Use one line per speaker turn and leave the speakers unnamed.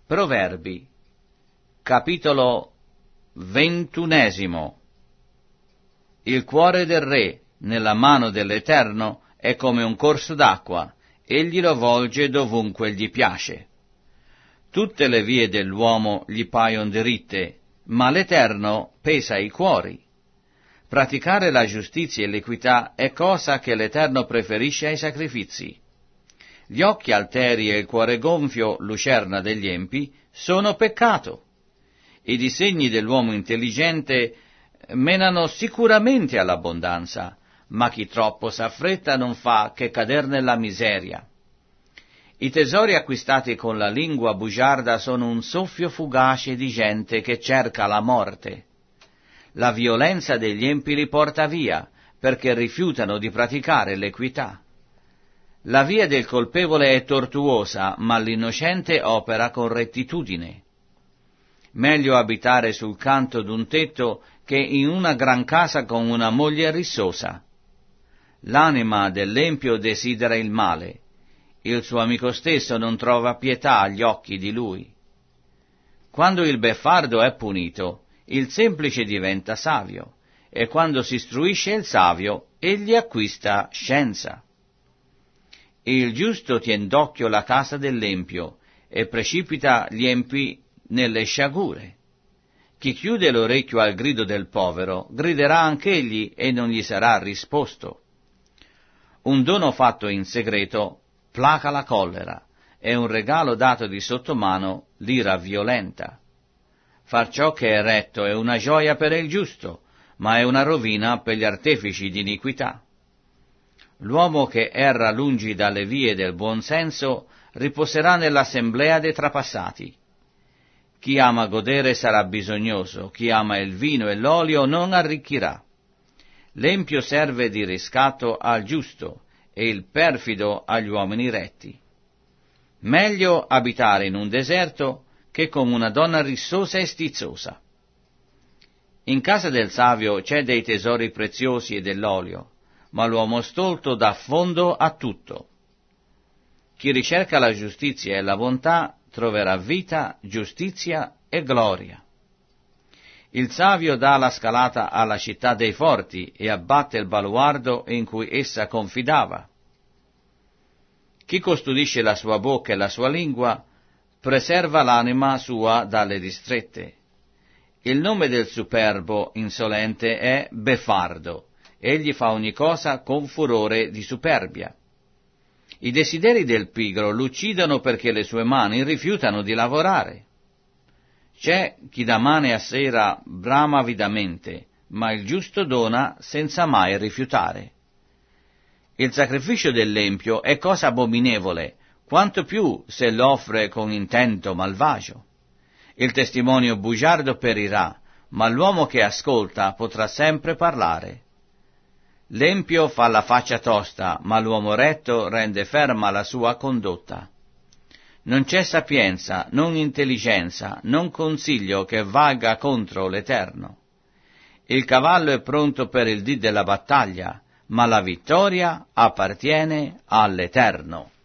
Proverbi, capitolo 21. Il cuore del re nella mano dell'Eterno è come un corso d'acqua, egli lo volge dovunque gli piace. Tutte le vie dell'uomo gli paiono diritte, ma l'Eterno pesa i cuori. Praticare la giustizia e l'equità è cosa che l'Eterno preferisce ai sacrifici. Gli occhi alteri e il cuore gonfio, lucerna degli empi, sono peccato. I disegni dell'uomo intelligente menano sicuramente all'abbondanza, ma chi troppo s'affretta non fa che cader nella miseria. I tesori acquistati con la lingua bugiarda sono un soffio fugace di gente che cerca la morte. La violenza degli empi li porta via, perché rifiutano di praticare l'equità. La via del colpevole è tortuosa, ma l'innocente opera con rettitudine. Meglio abitare sul canto d'un tetto che in una gran casa con una moglie rissosa. L'anima dell'empio desidera il male, il suo amico stesso non trova pietà agli occhi di lui. Quando il beffardo è punito, il semplice diventa savio, e quando si istruisce il savio, egli acquista scienza. Il giusto tien d'occhio la casa dell'empio, e precipita gli empi nelle sciagure. Chi chiude l'orecchio al grido del povero, griderà anch'egli e non gli sarà risposto. Un dono fatto in segreto placa la collera, e un regalo dato di sottomano l'ira violenta. Far ciò che è retto è una gioia per il giusto, ma è una rovina per gli artefici di iniquità. L'uomo che erra lungi dalle vie del buon senso riposerà nell'assemblea dei trapassati. Chi ama godere sarà bisognoso, chi ama il vino e l'olio non arricchirà. L'empio serve di riscatto al giusto e il perfido agli uomini retti. Meglio abitare in un deserto che con una donna rissosa e stizzosa. In casa del savio c'è dei tesori preziosi e dell'olio, ma l'uomo stolto dà fondo a tutto. Chi ricerca la giustizia e la bontà troverà vita, giustizia e gloria. Il savio dà la scalata alla città dei forti e abbatte il baluardo in cui essa confidava. Chi custodisce la sua bocca e la sua lingua preserva l'anima sua dalle distrette. Il nome del superbo insolente è beffardo. Egli fa ogni cosa con furore di superbia. I desideri del pigro l'uccidono perché le sue mani rifiutano di lavorare. C'è chi da mane a sera brama avidamente, ma il giusto dona senza mai rifiutare. Il sacrificio dell'empio è cosa abominevole, quanto più se l'offre con intento malvagio. Il testimonio bugiardo perirà, ma l'uomo che ascolta potrà sempre parlare. L'empio fa la faccia tosta, ma l'uomo retto rende ferma la sua condotta. Non c'è sapienza, non intelligenza, non consiglio che valga contro l'Eterno. Il cavallo è pronto per il dì della battaglia, ma la vittoria appartiene all'Eterno.